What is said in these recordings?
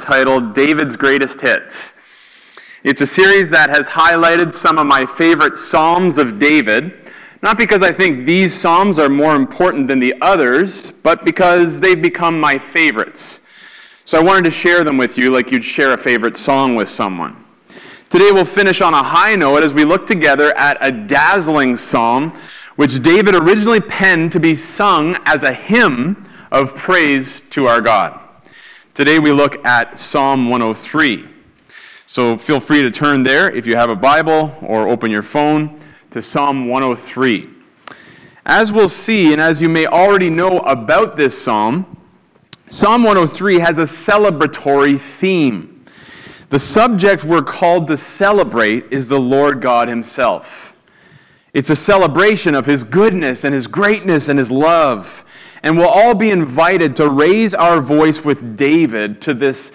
entitled David's Greatest Hits. It's a series that has highlighted some of my favorite Psalms of David, not because I think these Psalms are more important than the others, but because they've become my favorites. So I wanted to share them with you like you'd share a favorite song with someone. Today we'll finish on a high note as we look together at a dazzling psalm which David originally penned to be sung as a hymn of praise to our God. Today we look at Psalm 103. So feel free to turn there if you have a Bible or open your phone to Psalm 103. As we'll see, and as you may already know about this psalm, Psalm 103 has a celebratory theme. The subject we're called to celebrate is the Lord God himself. It's a celebration of his goodness and his greatness and his love. And we'll all be invited to raise our voice with David to this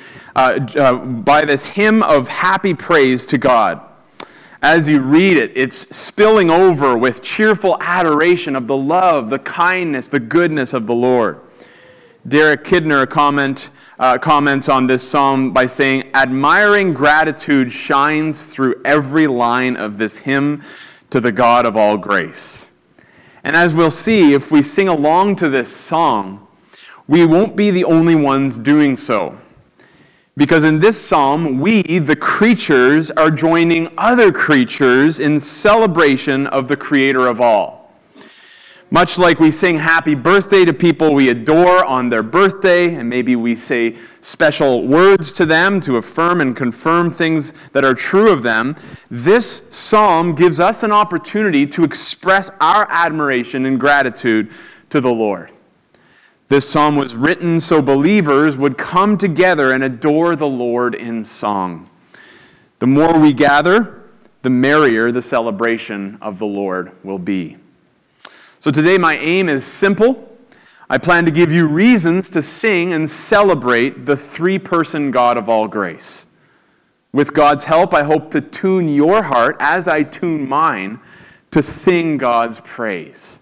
by this hymn of happy praise to God. As you read it, it's spilling over with cheerful adoration of the love, the kindness, the goodness of the Lord. Derek Kidner comments on this psalm by saying, "Admiring gratitude shines through every line of this hymn to the God of all grace." And as we'll see, if we sing along to this song, we won't be the only ones doing so. Because in this psalm, we, the creatures, are joining other creatures in celebration of the Creator of all. Much like we sing happy birthday to people we adore on their birthday, and maybe we say special words to them to affirm and confirm things that are true of them, this psalm gives us an opportunity to express our admiration and gratitude to the Lord. This psalm was written so believers would come together and adore the Lord in song. The more we gather, the merrier the celebration of the Lord will be. So today my aim is simple. I plan to give you reasons to sing and celebrate the three-person God of all grace. With God's help, I hope to tune your heart, as I tune mine, to sing God's praise.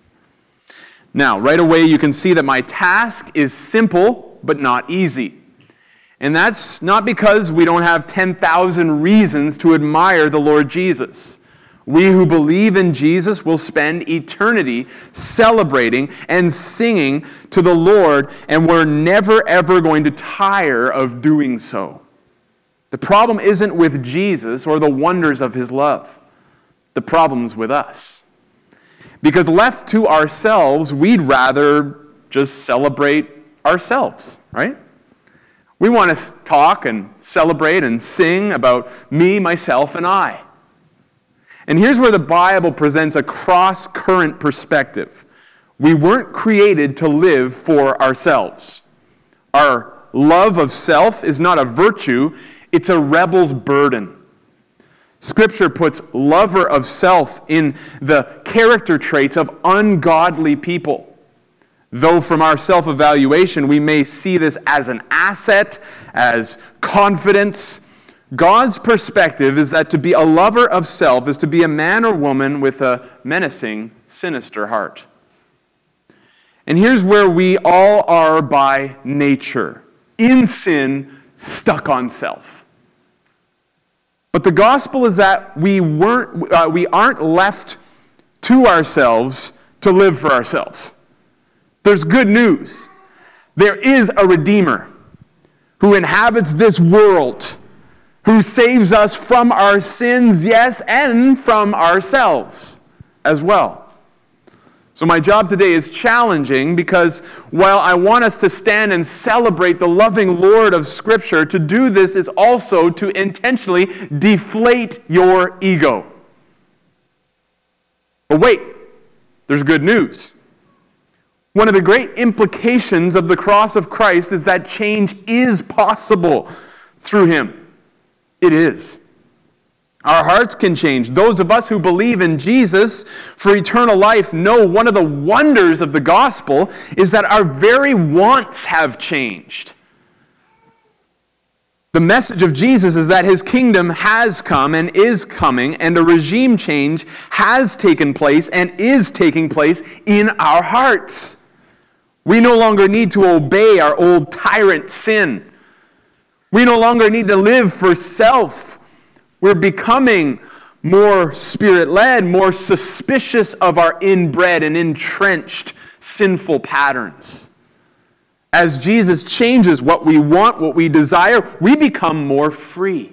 Now, right away you can see that my task is simple but not easy. And that's not because we don't have 10,000 reasons to admire the Lord Jesus. We who believe in Jesus will spend eternity celebrating and singing to the Lord, and we're never ever going to tire of doing so. The problem isn't with Jesus or the wonders of his love. The problem's with us. Because left to ourselves, we'd rather just celebrate ourselves, right? We want to talk and celebrate and sing about me, myself, and I. And here's where the Bible presents a cross-current perspective. We weren't created to live for ourselves. Our love of self is not a virtue, it's a rebel's burden. Scripture puts lover of self in the character traits of ungodly people. Though from our self-evaluation we may see this as an asset, as confidence, God's perspective is that to be a lover of self is to be a man or woman with a menacing, sinister heart. And here's where we all are by nature, in sin, stuck on self. But the gospel is that we aren't left to ourselves to live for ourselves. There's good news. There is a Redeemer who inhabits this world, who saves us from our sins, yes, and from ourselves as well. So my job today is challenging because while I want us to stand and celebrate the loving Lord of Scripture, to do this is also to intentionally deflate your ego. But wait, there's good news. One of the great implications of the cross of Christ is that change is possible through him. It is. Our hearts can change. Those of us who believe in Jesus for eternal life know one of the wonders of the gospel is that our very wants have changed. The message of Jesus is that his kingdom has come and is coming, and a regime change has taken place and is taking place in our hearts. We no longer need to obey our old tyrant sin. We no longer need to live for self. We're becoming more Spirit-led, more suspicious of our inbred and entrenched sinful patterns. As Jesus changes what we want, what we desire, we become more free.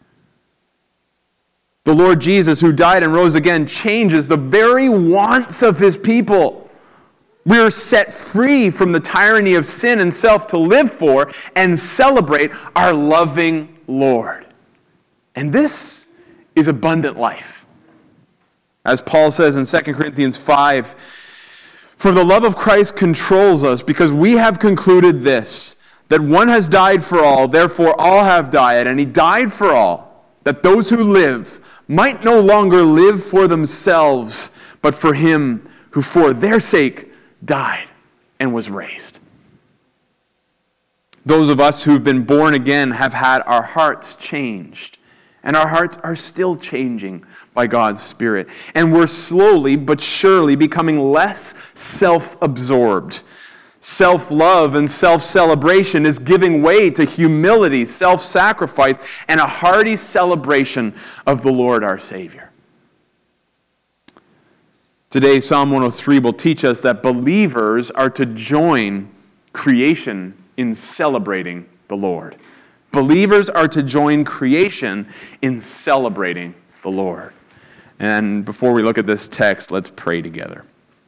The Lord Jesus, who died and rose again, changes the very wants of his people. We're set free from the tyranny of sin and self to live for and celebrate our loving Lord. And this is abundant life. As Paul says in 2 Corinthians 5, "For the love of Christ controls us, because we have concluded this, that one has died for all, therefore all have died, and he died for all, that those who live might no longer live for themselves, but for him who for their sake died and was raised." Those of us who've been born again have had our hearts changed. And our hearts are still changing by God's Spirit. And we're slowly but surely becoming less self-absorbed. Self-love and self-celebration is giving way to humility, self-sacrifice, and a hearty celebration of the Lord our Savior. Today, Psalm 103 will teach us that believers are to join creation in celebrating the Lord. Believers are to join creation in celebrating the Lord. And before we look at this text, let's pray together.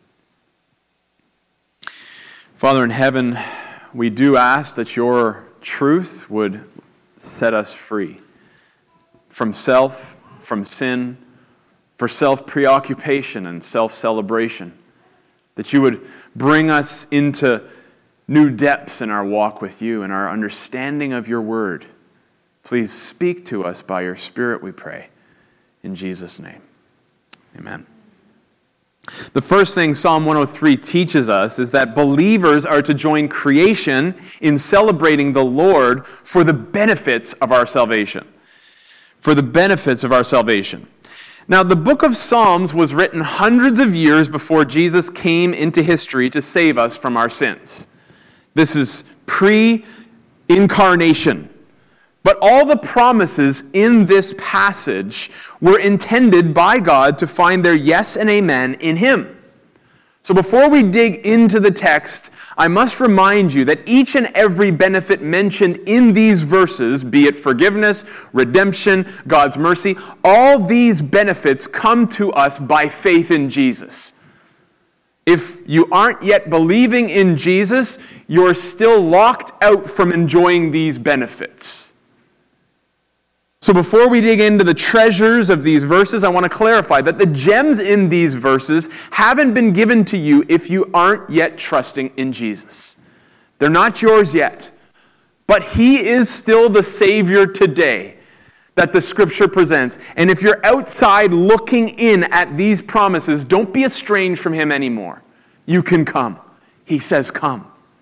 Father in heaven, we do ask that your truth would set us free from self, from sin, for self-preoccupation and self-celebration. That you would bring us into new depths in our walk with you and our understanding of your word. Please speak to us by your Spirit, we pray. In Jesus' name, amen. The first thing Psalm 103 teaches us is that believers are to join creation in celebrating the Lord for the benefits of our salvation. For the benefits of our salvation. Now, the book of Psalms was written hundreds of years before Jesus came into history to save us from our sins. This is pre-incarnation. But all the promises in this passage were intended by God to find their yes and amen in Him. So before we dig into the text, I must remind you that each and every benefit mentioned in these verses, be it forgiveness, redemption, God's mercy, all these benefits come to us by faith in Jesus. If you aren't yet believing in Jesus, you're still locked out from enjoying these benefits. So before we dig into the treasures of these verses, I want to clarify that the gems in these verses haven't been given to you if you aren't yet trusting in Jesus. They're not yours yet. But He is still the Savior today that the Scripture presents. And if you're outside looking in at these promises, don't be estranged from Him anymore. You can come. He says, come.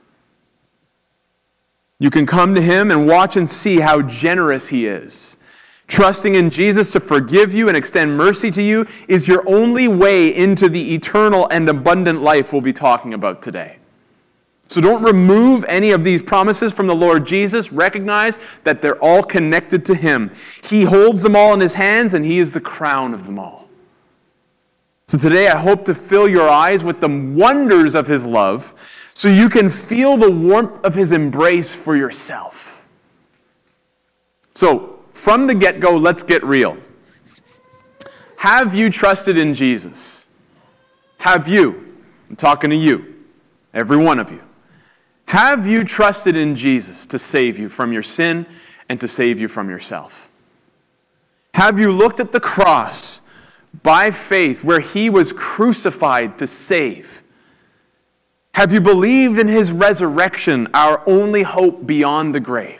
You can come to Him and watch and see how generous He is. Trusting in Jesus to forgive you and extend mercy to you is your only way into the eternal and abundant life we'll be talking about today. So don't remove any of these promises from the Lord Jesus. Recognize that they're all connected to Him. He holds them all in His hands, and He is the crown of them all. So today I hope to fill your eyes with the wonders of His love so you can feel the warmth of His embrace for yourself. So, from the get-go, let's get real. Have you trusted in Jesus? Have you? I'm talking to you, every one of you. Have you trusted in Jesus to save you from your sin and to save you from yourself? Have you looked at the cross by faith where He was crucified to save? Have you believed in His resurrection, our only hope beyond the grave?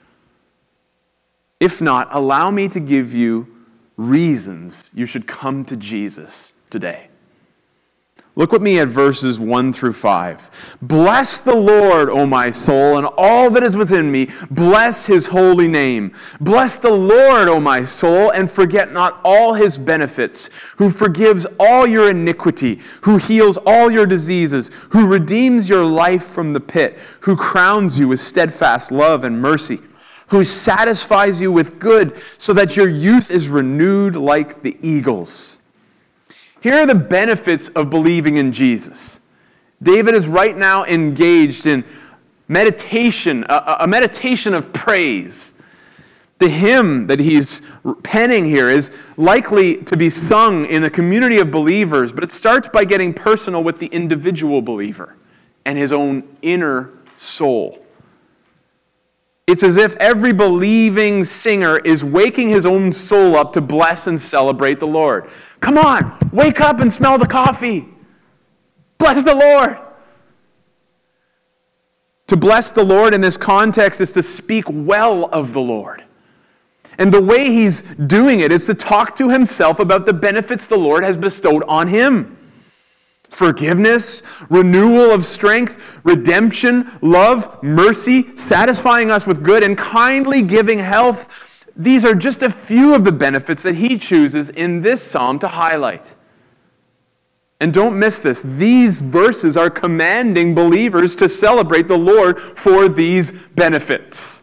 If not, allow me to give you reasons you should come to Jesus today. Look with me at verses 1 through 5. Bless the Lord, O my soul, and all that is within me. Bless His holy name. Bless the Lord, O my soul, and forget not all His benefits, who forgives all your iniquity, who heals all your diseases, who redeems your life from the pit, who crowns you with steadfast love and mercy, who satisfies you with good, so that your youth is renewed like the eagles. Here are the benefits of believing in Jesus. David is right now engaged in meditation, a meditation of praise. The hymn that he's penning here is likely to be sung in a community of believers, but it starts by getting personal with the individual believer and his own inner soul. It's as if every believing singer is waking his own soul up to bless and celebrate the Lord. Come on, wake up and smell the coffee. Bless the Lord. To bless the Lord in this context is to speak well of the Lord. And the way he's doing it is to talk to himself about the benefits the Lord has bestowed on him. Forgiveness, renewal of strength, redemption, love, mercy, satisfying us with good, and kindly giving health. These are just a few of the benefits that he chooses in this psalm to highlight. And don't miss this. These verses are commanding believers to celebrate the Lord for these benefits.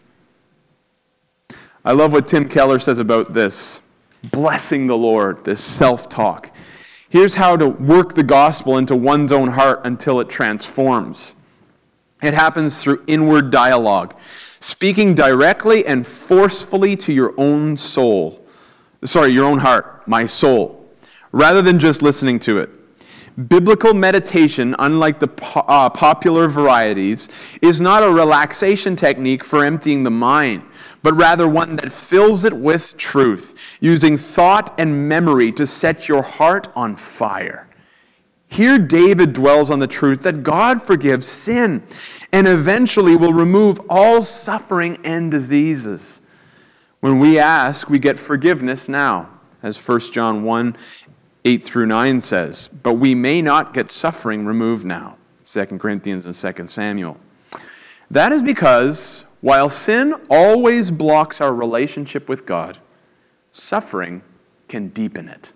I love what Tim Keller says about this. Blessing the Lord, this self-talk. Here's how to work the gospel into one's own heart until it transforms. It happens through inward dialogue, speaking directly and forcefully to your own soul. Your own heart, my soul, rather than just listening to it. Biblical meditation, unlike the popular varieties, is not a relaxation technique for emptying the mind, but rather one that fills it with truth, using thought and memory to set your heart on fire. Here David dwells on the truth that God forgives sin and eventually will remove all suffering and diseases. When we ask, we get forgiveness now, as 1 John 1, 8 through 9 says, but we may not get suffering removed now, 2 Corinthians and 2 Samuel. That is because while sin always blocks our relationship with God, suffering can deepen it.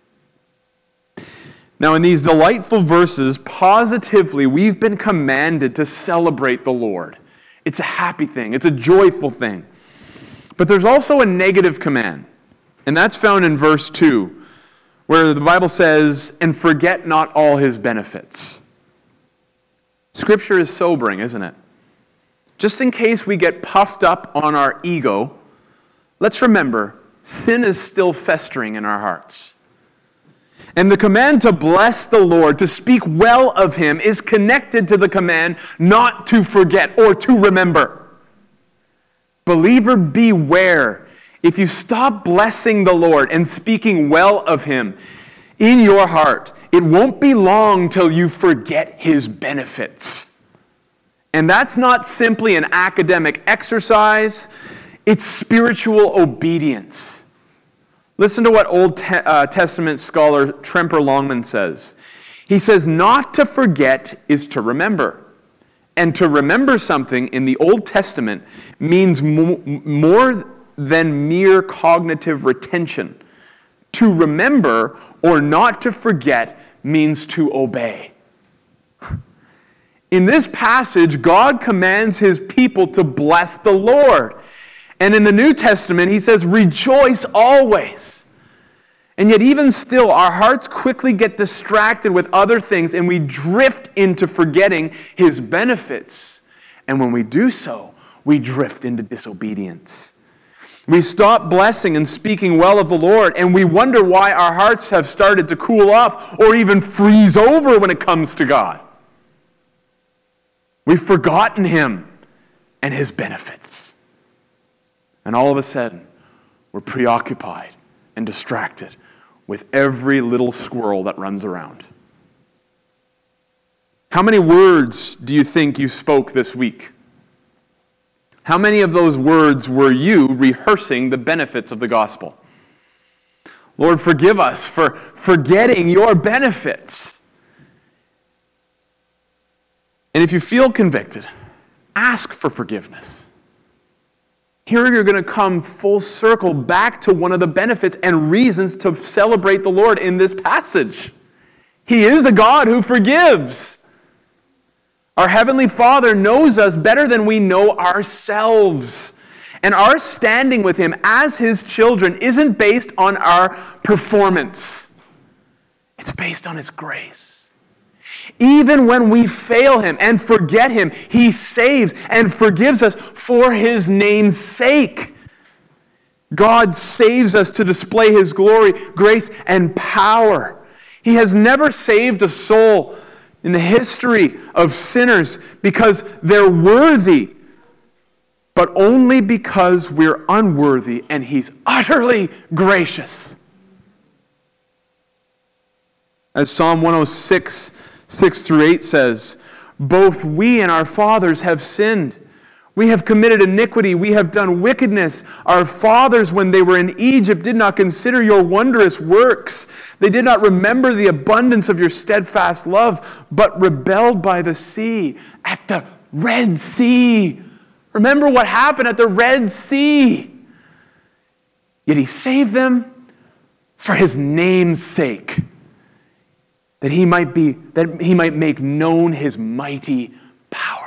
Now, in these delightful verses, positively, we've been commanded to celebrate the Lord. It's a happy thing. It's a joyful thing. But there's also a negative command, and that's found in verse 2, where the Bible says, and forget not all his benefits. Scripture is sobering, isn't it? Just in case we get puffed up on our ego, let's remember, sin is still festering in our hearts. And the command to bless the Lord, to speak well of him, is connected to the command not to forget or to remember. Believer, beware. If you stop blessing the Lord and speaking well of him in your heart, it won't be long till you forget his benefits. And that's not simply an academic exercise, it's spiritual obedience. Listen to what Old Testament scholar Tremper Longman says. He says, not to forget is to remember. And to remember something in the Old Testament means more than mere cognitive retention. To remember or not to forget means to obey. In this passage, God commands his people to bless the Lord. And in the New Testament, he says, rejoice always. And yet even still, our hearts quickly get distracted with other things and we drift into forgetting his benefits. And when we do so, we drift into disobedience. We stop blessing and speaking well of the Lord, and we wonder why our hearts have started to cool off or even freeze over when it comes to God. We've forgotten him and his benefits. And all of a sudden, we're preoccupied and distracted with every little squirrel that runs around. How many words do you think you spoke this week? How many of those words were you rehearsing the benefits of the gospel? Lord, forgive us for forgetting your benefits. And if you feel convicted, ask for forgiveness. Here you're going to come full circle back to one of the benefits and reasons to celebrate the Lord in this passage. He is a God who forgives. Our Heavenly Father knows us better than we know ourselves. And our standing with him as his children isn't based on our performance. It's based on his grace. Even when we fail him and forget him, he saves and forgives us for his name's sake. God saves us to display his glory, grace, and power. He has never saved a soul in the history of sinners because they're worthy, but only because we're unworthy, and he's utterly gracious. As Psalm 106, 6-8 says, both we and our fathers have sinned. We have committed iniquity. We have done wickedness. Our fathers, when they were in Egypt, did not consider your wondrous works. They did not remember the abundance of your steadfast love, but rebelled by the sea, at the Red Sea. Remember what happened at the Red Sea. Yet he saved them for his name's sake, that he might make known his mighty power.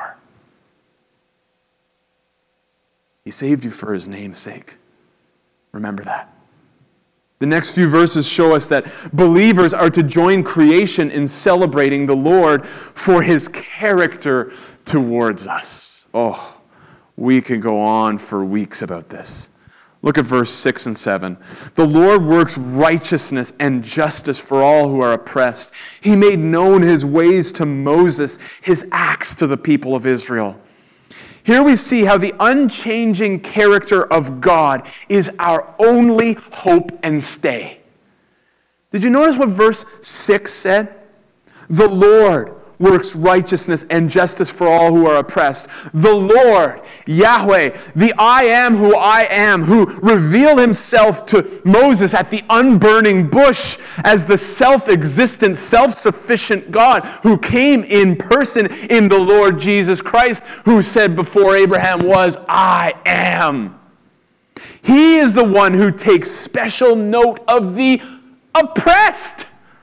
He saved you for his name's sake. Remember that. The next few verses show us that believers are to join creation in celebrating the Lord for his character towards us. Oh, we could go on for weeks about this. Look at verse 6 and 7. The Lord works righteousness and justice for all who are oppressed. He made known his ways to Moses, his acts to the people of Israel. Here we see how the unchanging character of God is our only hope and stay. Did you notice what verse 6 said? The Lord works righteousness and justice for all who are oppressed. The Lord, Yahweh, the I am, who revealed himself to Moses at the unburning bush as the self-existent, self-sufficient God who came in person in the Lord Jesus Christ, who said before Abraham was, I am. He is the one who takes special note of the oppressed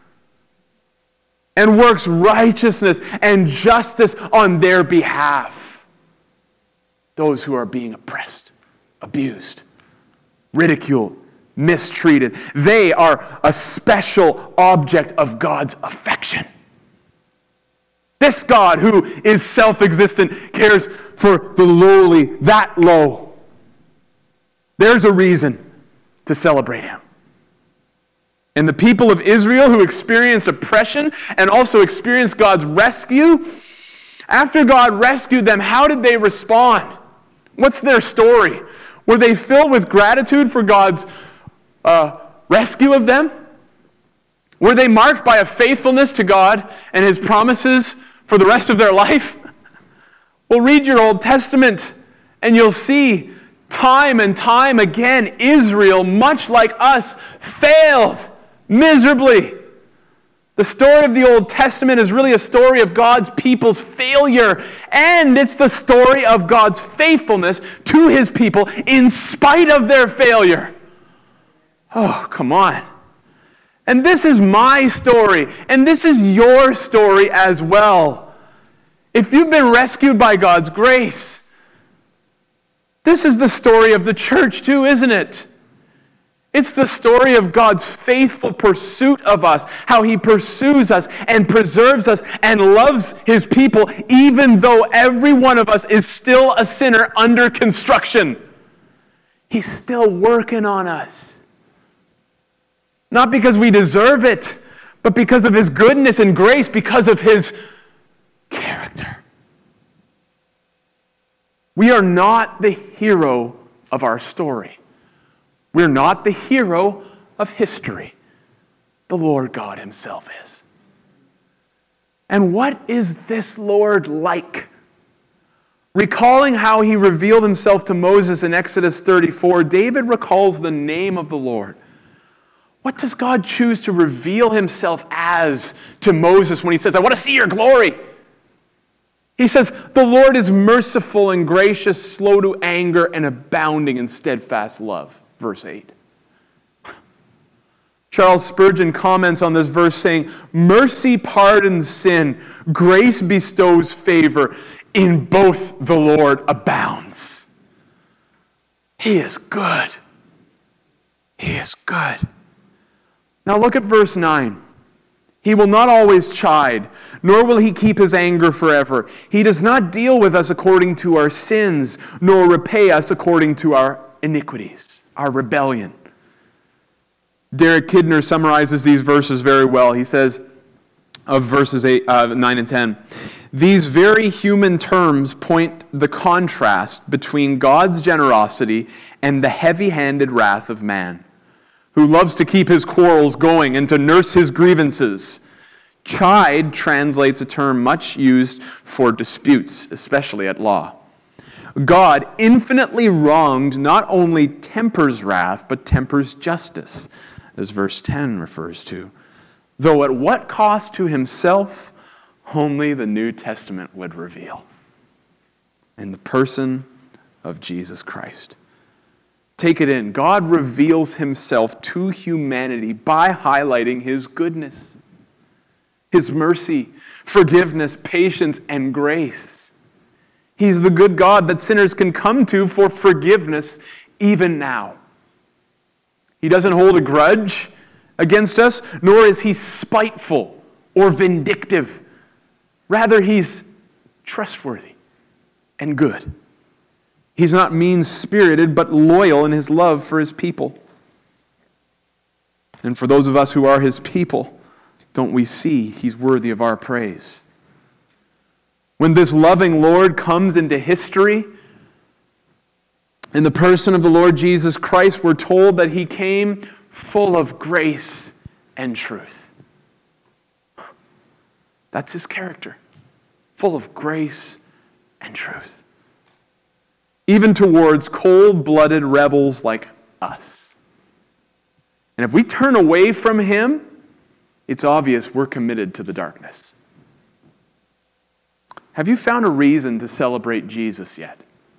and works righteousness and justice on their behalf. Those who are being oppressed, abused, ridiculed, mistreated. They are a special object of God's affection. This God who is self-existent cares for the lowly that low. There's a reason to celebrate him. And the people of Israel who experienced oppression and also experienced God's rescue, after God rescued them, how did they respond? What's their story? Were they filled with gratitude for God's rescue of them? Were they marked by a faithfulness to God and his promises for the rest of their life? Well, read your Old Testament and you'll see time and time again, Israel, much like us, failed miserably. The story of the Old Testament is really a story of God's people's failure, and it's the story of God's faithfulness to his people in spite of their failure. Oh, come on. And this is my story, and this is your story as well. If you've been rescued by God's grace, this is the story of the church too, isn't it? It's the story of God's faithful pursuit of us, how he pursues us and preserves us and loves his people, even though every one of us is still a sinner under construction. He's still working on us. Not because we deserve it, but because of his goodness and grace, because of his character. We are not the hero of our story. We're not the hero of history. The Lord God himself is. And what is this Lord like? Recalling how he revealed himself to Moses in Exodus 34, David recalls the name of the Lord. What does God choose to reveal himself as to Moses when he says, I want to see your glory? He says, the Lord is merciful and gracious, slow to anger, and abounding in steadfast love. Verse 8. Charles Spurgeon comments on this verse saying, mercy pardons sin, grace bestows favor, in both the Lord abounds. He is good. He is good. Now look at verse 9. He will not always chide, nor will he keep his anger forever. He does not deal with us according to our sins, nor repay us according to our iniquities, our rebellion. Derek Kidner summarizes these verses very well. He says, of verses 9 and 10, these very human terms point the contrast between God's generosity and the heavy-handed wrath of man, who loves to keep his quarrels going and to nurse his grievances. Chide translates a term much used for disputes, especially at law. God, infinitely wronged, not only tempers wrath, but tempers justice, as verse 10 refers to. Though at what cost to himself, only the New Testament would reveal. In the person of Jesus Christ. Take it in. God reveals himself to humanity by highlighting his goodness, his mercy, forgiveness, patience, and grace. He's the good God that sinners can come to for forgiveness even now. He doesn't hold a grudge against us, nor is he spiteful or vindictive. Rather, he's trustworthy and good. He's not mean-spirited, but loyal in his love for his people. And for those of us who are his people, don't we see he's worthy of our praise? When this loving Lord comes into history, in the person of the Lord Jesus Christ, we're told that he came full of grace and truth. That's his character, full of grace and truth. Even towards cold-blooded rebels like us. And if we turn away from him, it's obvious we're committed to the darkness. Have you found a reason to celebrate Jesus yet?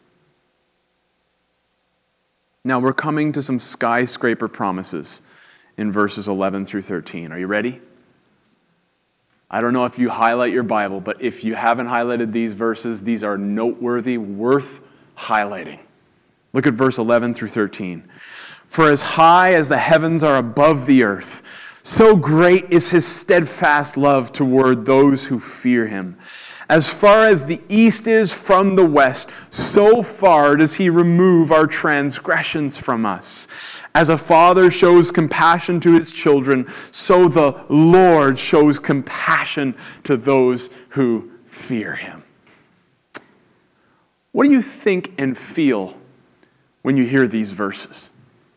Now we're coming to some skyscraper promises in verses 11 through 13. Are you ready? I don't know if you highlight your Bible, but if you haven't highlighted these verses, these are noteworthy, worth highlighting. Look at verse 11 through 13. For as high as the heavens are above the earth, so great is his steadfast love toward those who fear him. As far as the east is from the west, so far does he remove our transgressions from us. As a father shows compassion to his children, so the Lord shows compassion to those who fear him. What do you think and feel when you hear these verses?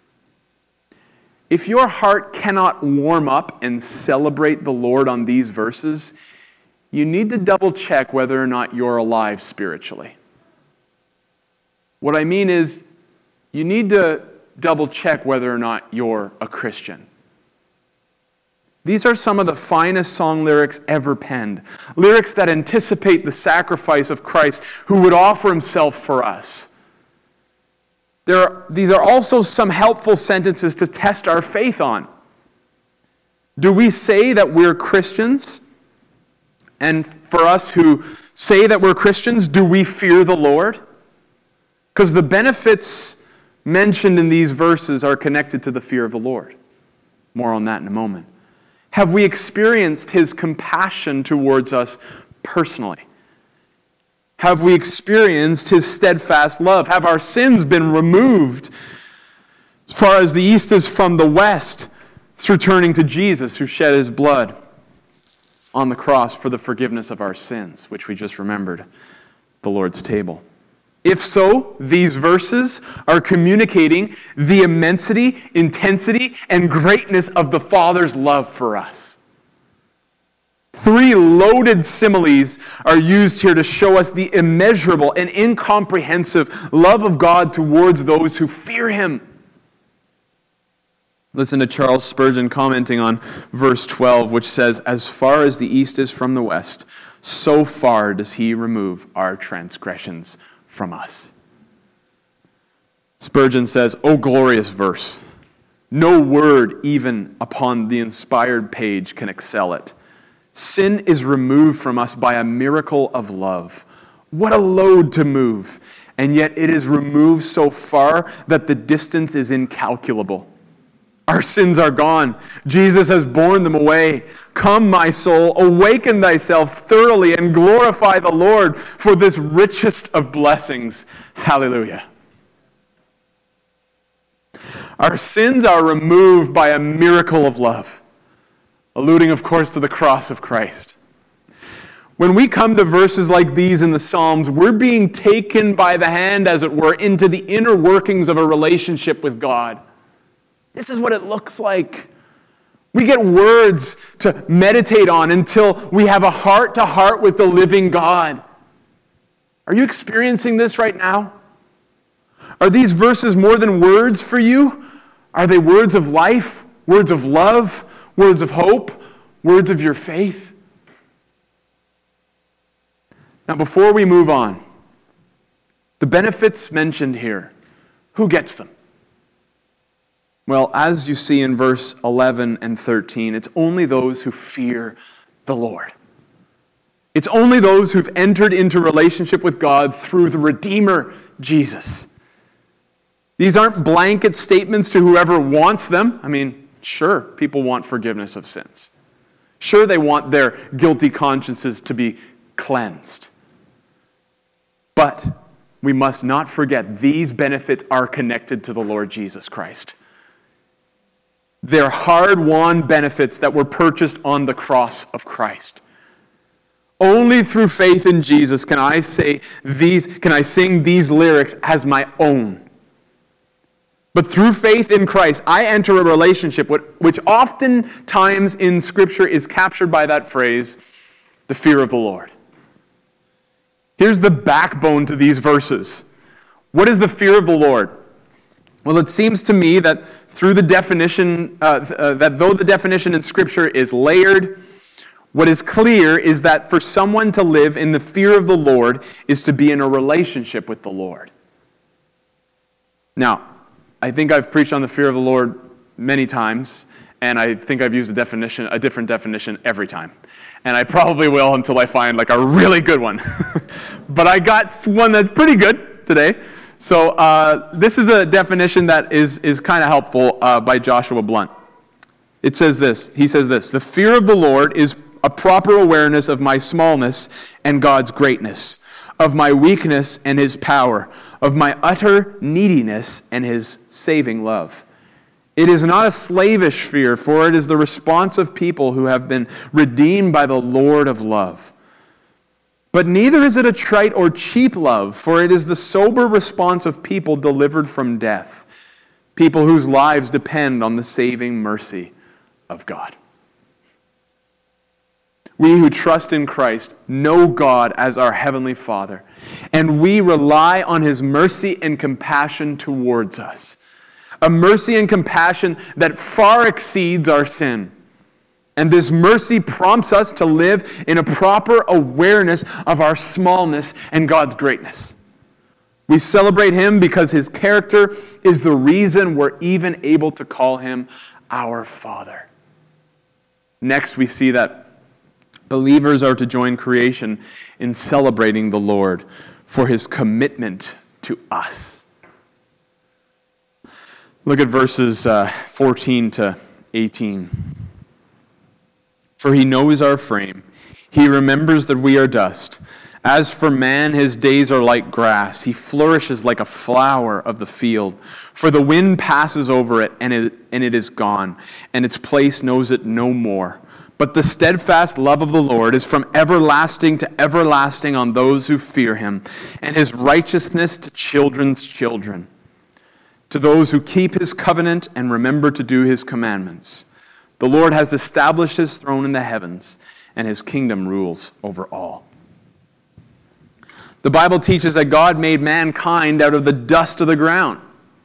If your heart cannot warm up and celebrate the Lord on these verses, you need to double check whether or not you're alive spiritually. What I mean is, you need to double check whether or not you're a Christian. These are some of the finest song lyrics ever penned. Lyrics that anticipate the sacrifice of Christ who would offer himself for us. These are also some helpful sentences to test our faith on. Do we say that we're Christians? And for us who say that we're Christians, do we fear the Lord? Because the benefits mentioned in these verses are connected to the fear of the Lord. More on that in a moment. Have we experienced his compassion towards us personally? Have we experienced his steadfast love? Have our sins been removed as far as the east is from the west through turning to Jesus who shed his blood on the cross for the forgiveness of our sins, which we just remembered, the Lord's table? If so, these verses are communicating the immensity, intensity, and greatness of the Father's love for us. 3 loaded similes are used here to show us the immeasurable and incomprehensive love of God towards those who fear him. Listen to Charles Spurgeon commenting on verse 12, which says, "As far as the east is from the west, so far does he remove our transgressions from us." Spurgeon says, "O glorious verse! No word even upon the inspired page can excel it. Sin is removed from us by a miracle of love. What a load to move! and yet it is removed so far that the distance is incalculable. Our sins are gone. Jesus has borne them away. Come, my soul, awaken thyself thoroughly and glorify the Lord for this richest of blessings. Hallelujah. Our sins are removed by a miracle of love, alluding, of course, to the cross of Christ. When we come to verses like these in the Psalms, we're being taken by the hand, as it were, into the inner workings of a relationship with God. This is what it looks like. We get words to meditate on until we have a heart-to-heart with the living God. Are you experiencing this right now? Are these verses more than words for you? Are they words of life, words of love, words of hope, words of your faith? Now, before we move on, the benefits mentioned here, who gets them? Well, as you see in verse 11 and 13, it's only those who fear the Lord. It's only those who've entered into relationship with God through the Redeemer, Jesus. These aren't blanket statements to whoever wants them. I mean, sure, people want forgiveness of sins. Sure, they want their guilty consciences to be cleansed. But we must not forget these benefits are connected to the Lord Jesus Christ. They're hard-won benefits that were purchased on the cross of Christ. Only through faith in Jesus can I sing these lyrics as my own. But through faith in Christ, I enter a relationship which oftentimes in Scripture is captured by that phrase, the fear of the Lord. Here's the backbone to these verses. What is the fear of the Lord? Well, it seems to me that through the definition, that though the definition in Scripture is layered, what is clear is that for someone to live in the fear of the Lord is to be in a relationship with the Lord. Now, I think I've preached on the fear of the Lord many times, and I think I've used a different definition every time. And I probably will until I find like a really good one. But I got one that's pretty good today. So this is a definition that is kind of helpful by Joshua Blunt. It says this. He says this: the fear of the Lord is a proper awareness of my smallness and God's greatness, of my weakness and His power, of my utter neediness and His saving love. It is not a slavish fear, for it is the response of people who have been redeemed by the Lord of love. But neither is it a trite or cheap love, for it is the sober response of people delivered from death, people whose lives depend on the saving mercy of God. We who trust in Christ know God as our Heavenly Father, and we rely on His mercy and compassion towards us. A mercy and compassion that far exceeds our sin. And this mercy prompts us to live in a proper awareness of our smallness and God's greatness. We celebrate Him because His character is the reason we're even able to call Him our Father. Next, we see that believers are to join creation in celebrating the Lord for His commitment to us. Look at verses 14 to 18. For He knows our frame. He remembers that we are dust. As for man, his days are like grass. He flourishes like a flower of the field. For the wind passes over it, and it is gone, and its place knows it no more. But the steadfast love of the Lord is from everlasting to everlasting on those who fear Him, and His righteousness to children's children, to those who keep His covenant and remember to do His commandments. The Lord has established His throne in the heavens, and His kingdom rules over all. The Bible teaches that God made mankind out of the dust of the ground.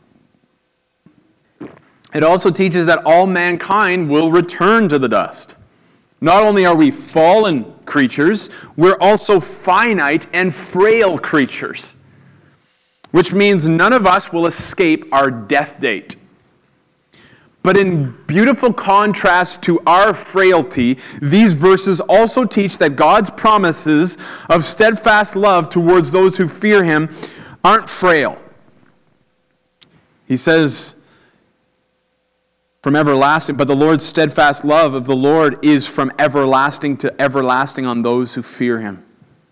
It also teaches that all mankind will return to the dust. Not only are we fallen creatures, we're also finite and frail creatures, which means none of us will escape our death date. But in beautiful contrast to our frailty, these verses also teach that God's promises of steadfast love towards those who fear Him aren't frail. He says, from everlasting, but the Lord's steadfast love of the Lord is from everlasting to everlasting on those who fear him.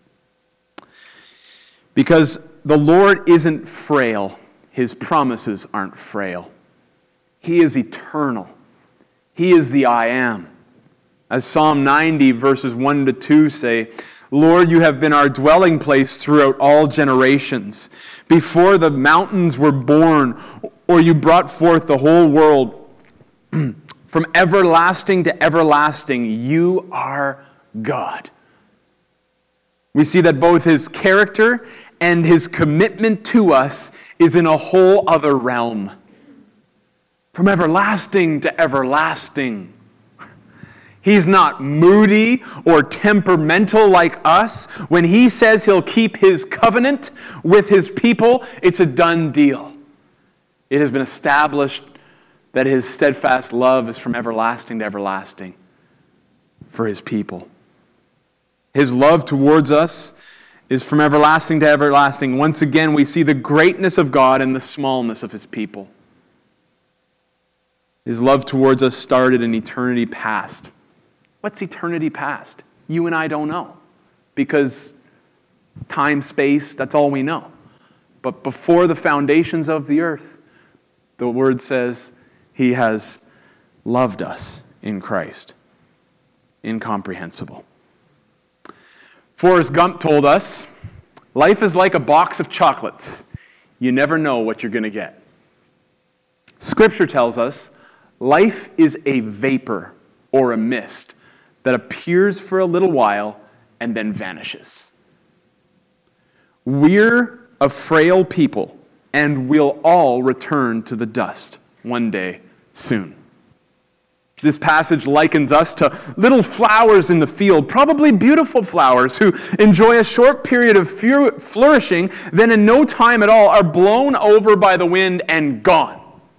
Because the Lord isn't frail, his promises aren't frail. He is eternal. He is the I am. As Psalm 90 verses 1 to 2 say, Lord, you have been our dwelling place throughout all generations. Before the mountains were born, or you brought forth the whole world, from everlasting to everlasting, you are God. We see that both his character and his commitment to us is in a whole other realm. From everlasting to everlasting. He's not moody or temperamental like us. When he says he'll keep his covenant with his people, it's a done deal. It has been established that his steadfast love is from everlasting to everlasting for his people. His love towards us is from everlasting to everlasting. Once again, we see the greatness of God and the smallness of his people. His love towards us started in eternity past. What's eternity past? You and I don't know. Because time, space, that's all we know. But before the foundations of the earth, the word says, he has loved us in Christ. Incomprehensible. Forrest Gump told us, life is like a box of chocolates. You never know what you're going to get. Scripture tells us, life is a vapor or a mist that appears for a little while and then vanishes. We're a frail people, and we'll all return to the dust one day soon. This passage likens us to little flowers in the field, probably beautiful flowers, who enjoy a short period of flourishing, then in no time at all are blown over by the wind and gone.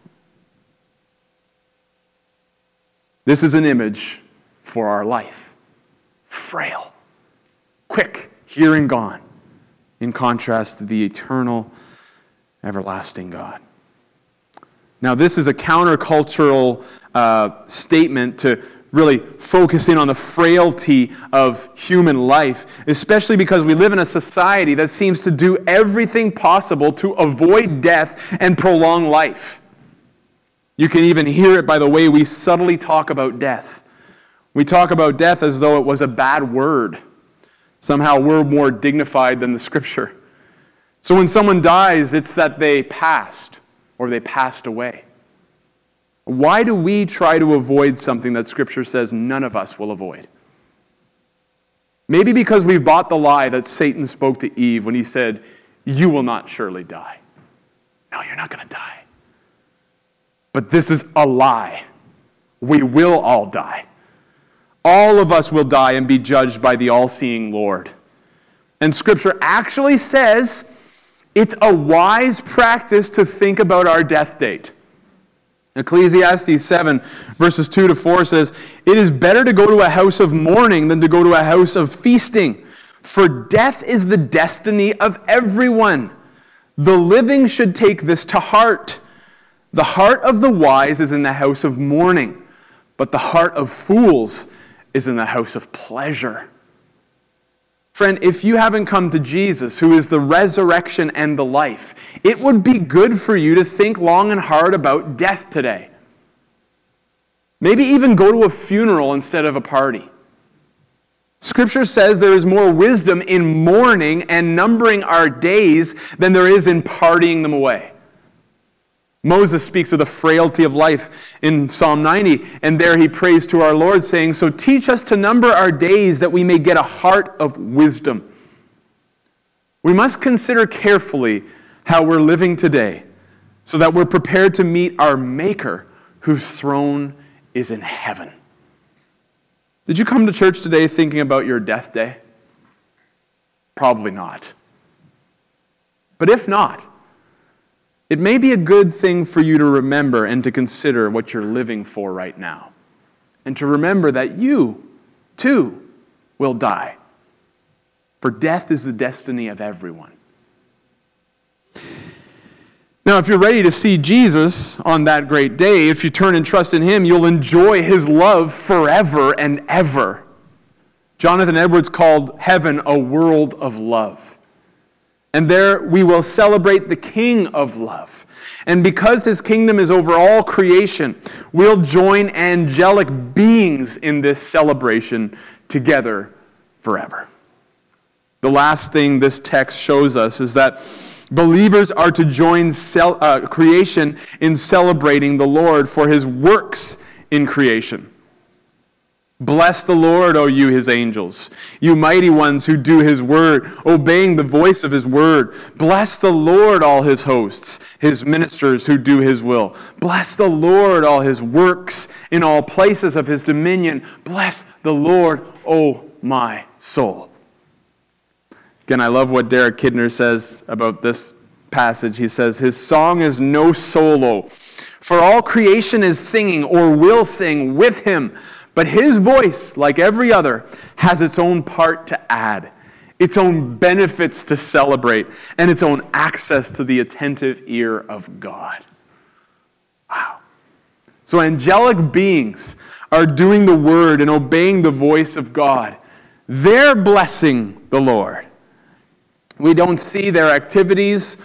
This is an image for our life. Frail, quick, here and gone, in contrast to the eternal, everlasting God. Now, this is a countercultural statement to really focus in on the frailty of human life, especially because we live in a society that seems to do everything possible to avoid death and prolong life. You can even hear it by the way we subtly talk about death. We talk about death as though it was a bad word. Somehow we're more dignified than the Scripture. So when someone dies, it's that they passed or they passed away. Why do we try to avoid something that Scripture says none of us will avoid? Maybe because we've bought the lie that Satan spoke to Eve when he said, you will not surely die. No, you're not going to die. But this is a lie. We will all die. All of us will die and be judged by the all-seeing Lord. And Scripture actually says it's a wise practice to think about our death date. Ecclesiastes 7, verses 2 to 4 says, it is better to go to a house of mourning than to go to a house of feasting. For death is the destiny of everyone. The living should take this to heart. The heart of the wise is in the house of mourning, but the heart of fools is in the house of pleasure. Friend, if you haven't come to Jesus, who is the resurrection and the life, it would be good for you to think long and hard about death today. Maybe even go to a funeral instead of a party. Scripture says there is more wisdom in mourning and numbering our days than there is in partying them away. Moses speaks of the frailty of life in Psalm 90, and there he prays to our Lord, saying, so teach us to number our days that we may get a heart of wisdom. We must consider carefully how we're living today so that we're prepared to meet our Maker whose throne is in heaven. Did you come to church today thinking about your death day? Probably not. But if not, it may be a good thing for you to remember and to consider what you're living for right now. And to remember that you, too, will die. For death is the destiny of everyone. Now, if you're ready to see Jesus on that great day, if you turn and trust in him, you'll enjoy his love forever and ever. Jonathan Edwards called heaven a world of love. And there we will celebrate the King of love. And because his kingdom is over all creation, we'll join angelic beings in this celebration together forever. The last thing this text shows us is that believers are to join creation in celebrating the Lord for his works in creation. Bless the Lord, O you his angels, you mighty ones who do his word, obeying the voice of his word. Bless the Lord, all his hosts, his ministers who do his will. Bless the Lord, all his works in all places of his dominion. Bless the Lord, O my soul. Again, I love what Derek Kidner says about this passage. He says, his song is no solo, for all creation is singing or will sing with him. But his voice, like every other, has its own part to add, its own benefits to celebrate, and its own access to the attentive ear of God. Wow. So angelic beings are doing the word and obeying the voice of God. They're blessing the Lord. We don't see their activities,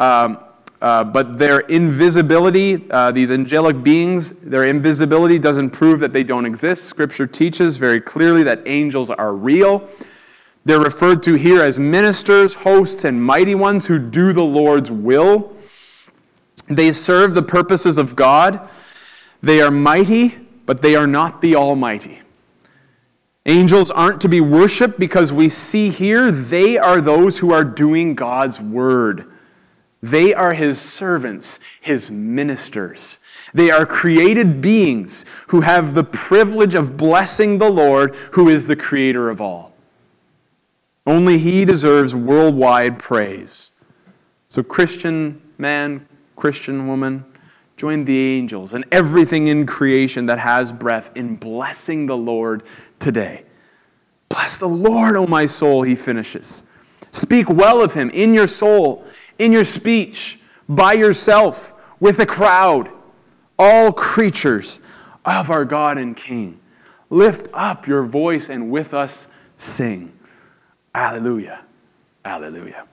but their invisibility, these angelic beings, their invisibility doesn't prove that they don't exist. Scripture teaches very clearly that angels are real. They're referred to here as ministers, hosts, and mighty ones who do the Lord's will. They serve the purposes of God. They are mighty, but they are not the Almighty. Angels aren't to be worshipped because we see here they are those who are doing God's word. They are his servants, his ministers. They are created beings who have the privilege of blessing the Lord, who is the creator of all. Only he deserves worldwide praise. So Christian man, Christian woman, join the angels and everything in creation that has breath in blessing the Lord today. Bless the Lord, O my soul, he finishes. Speak well of him in your soul, in your speech, by yourself, with the crowd, all creatures of our God and King. Lift up your voice and with us sing. Alleluia, alleluia.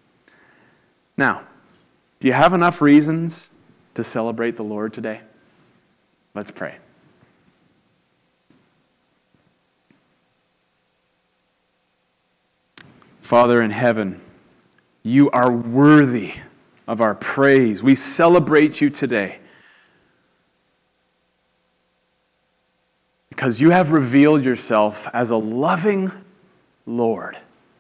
Now, do you have enough reasons to celebrate the Lord today? Let's pray. Father in heaven, you are worthy of our praise. We celebrate you today because you have revealed yourself as a loving Lord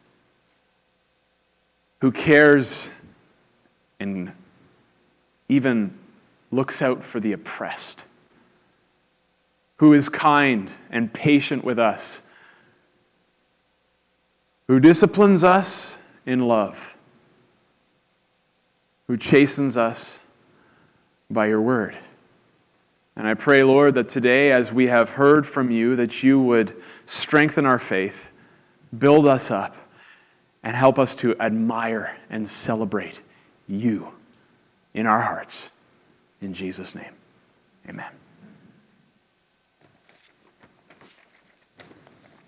who cares and even looks out for the oppressed, who is kind and patient with us, who disciplines us in love, who chastens us by your word. And I pray, Lord, that today, as we have heard from you, that you would strengthen our faith, build us up, and help us to admire and celebrate you in our hearts. In Jesus' name, amen.